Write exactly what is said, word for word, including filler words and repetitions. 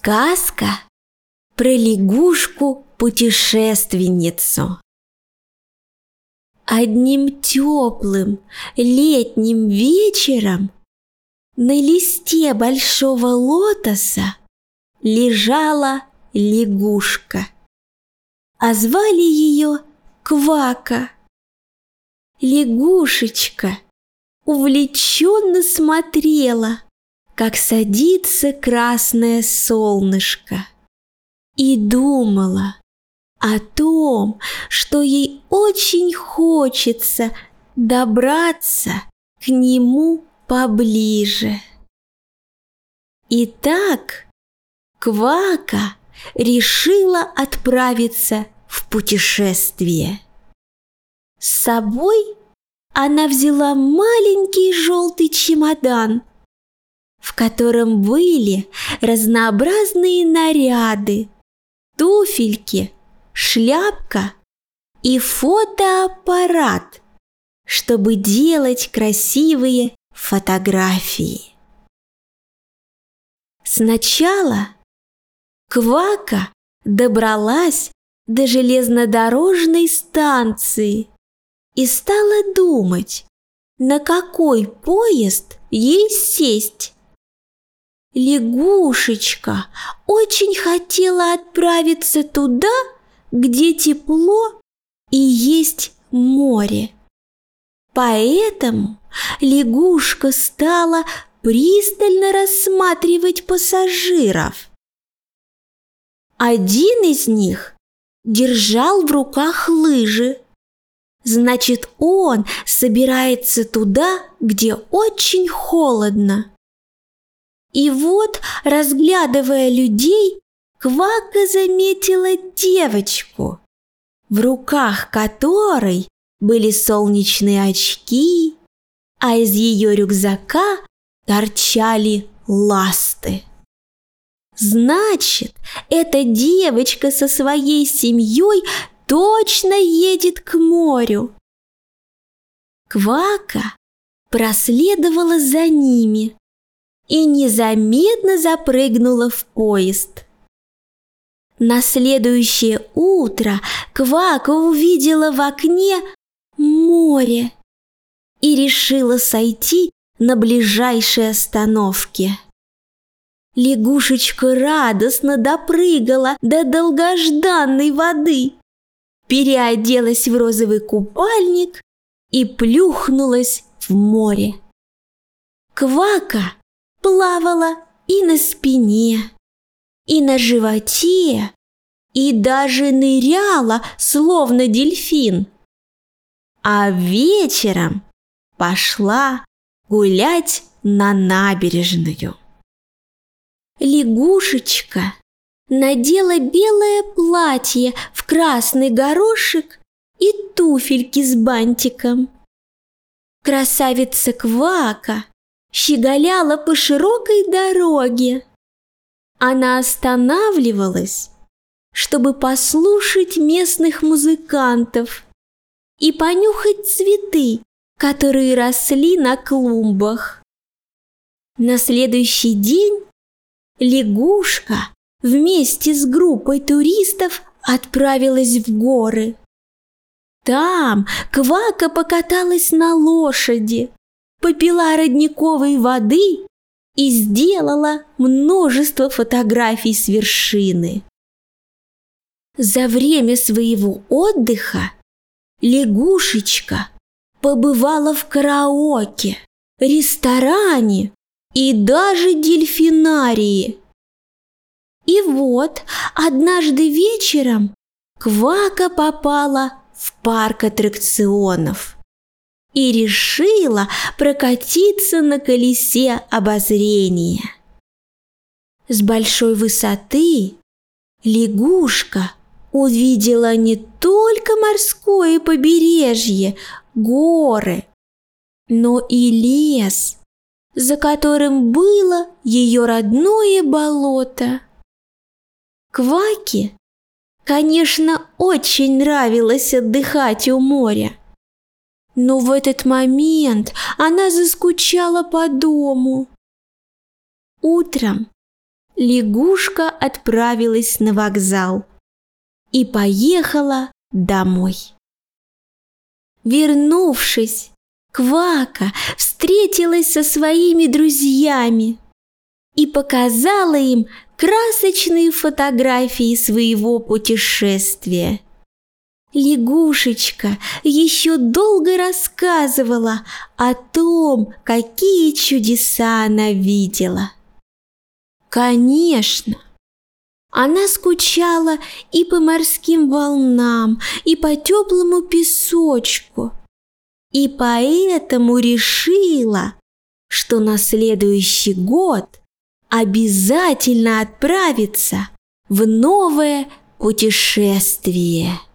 Сказка про лягушку-путешественницу. Одним теплым летним вечером на листе большого лотоса лежала лягушка, а звали ее Квака. Лягушечка увлеченно смотрела, как садится красное солнышко, и думала о том, что ей очень хочется добраться к нему поближе. Итак, Квака решила отправиться в путешествие. С собой она взяла маленький желтый чемодан, в котором были разнообразные наряды, туфельки, шляпка и фотоаппарат, чтобы делать красивые фотографии. Сначала Квака добралась до железнодорожной станции и стала думать, на какой поезд ей сесть. Лягушечка очень хотела отправиться туда, где тепло и есть море. Поэтому лягушка стала пристально рассматривать пассажиров. Один из них держал в руках лыжи. Значит, он собирается туда, где очень холодно. И вот, разглядывая людей, Квака заметила девочку, в руках которой были солнечные очки, а из ее рюкзака торчали ласты. Значит, эта девочка со своей семьей точно едет к морю. Квака проследовала за ними и незаметно запрыгнула в поезд. На следующее утро Квака увидела в окне море и решила сойти на ближайшей остановке. Лягушечка радостно допрыгала до долгожданной воды, переоделась в розовый купальник и плюхнулась в море. Квака плавала и на спине, и на животе, и даже ныряла, словно дельфин. А вечером пошла гулять на набережную. Лягушечка надела белое платье в красный горошек и туфельки с бантиком. Красавица Квака щеголяла по широкой дороге. Она останавливалась, чтобы послушать местных музыкантов и понюхать цветы, которые росли на клумбах. На следующий день лягушка вместе с группой туристов отправилась в горы. Там Квака покаталась на лошади, попила родниковой воды и сделала множество фотографий с вершины. За время своего отдыха лягушечка побывала в караоке, ресторане и даже дельфинарии. И вот однажды вечером Квака попала в парк аттракционов и решила прокатиться на колесе обозрения. С большой высоты лягушка увидела не только морское побережье, горы, но и лес, за которым было ее родное болото. Кваке, конечно, очень нравилось отдыхать у моря, но в этот момент она заскучала по дому. Утром лягушка отправилась на вокзал и поехала домой. Вернувшись, Квака встретилась со своими друзьями и показала им красочные фотографии своего путешествия. Лягушечка еще долго рассказывала о том, какие чудеса она видела. Конечно, она скучала и по морским волнам, и по теплому песочку, и поэтому решила, что на следующий год обязательно отправится в новое путешествие.